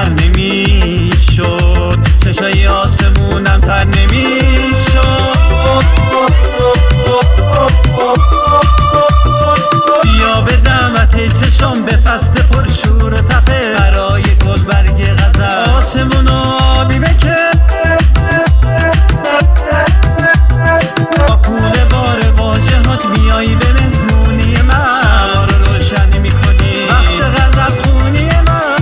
سر نمیشد، چشای آسمونم تر نمیشد. بیا به دعوت چشم به فصل پرشور و تپه، برای گل برگ غزل آسمون آبی بکن. با کوله بار واژهات میایی به مهمونی من، شما رو روشن میکنی وقت غزل خونی من.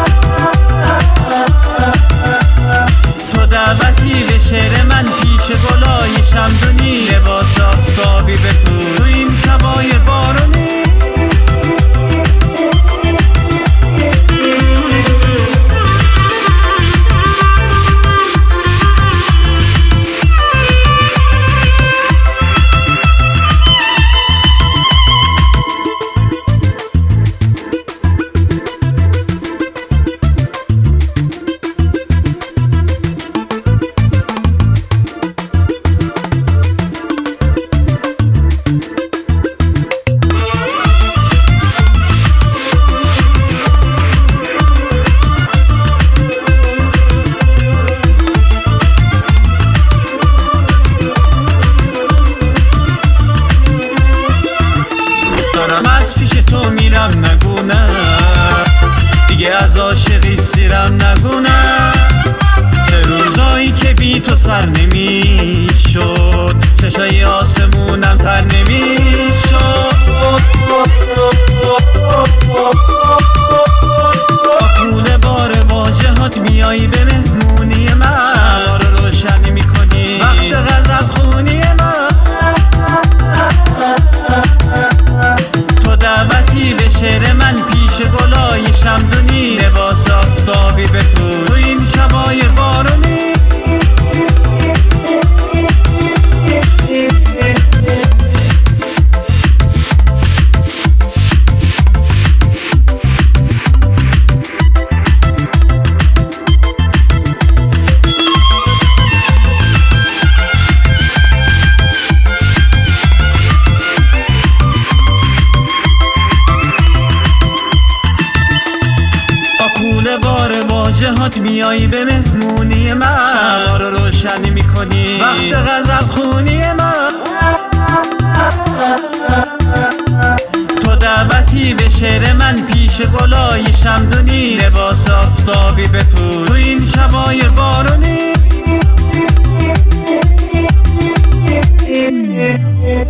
تو دعوتی به شعر من پیش گلای شمدونی، لباس آفتابی بپوش تو این شبای بارونی. از پیش تو میرم نگو نه، دیگه از عاشقی سیرم نگو نه. چه روزایی که بی تو سر نمیشد، چشای آسمونم تر نمیشد. با کوله بار واژهات میایی به مهمونی من، شما رو روشن میکنی وقت غزل خونی من. دعوتی به شعر من پیش گلای شمدونی، لباس آفتابی بپوش تو این شبای بارونی. بار واژهات میایی به مهمونی من، شما رو روشن میکنی وقت غزل خونی من. تو دعوتی به شعر من پیش گلای شمدونی، لباس آفتابی بپوش تو این شبای بارونی.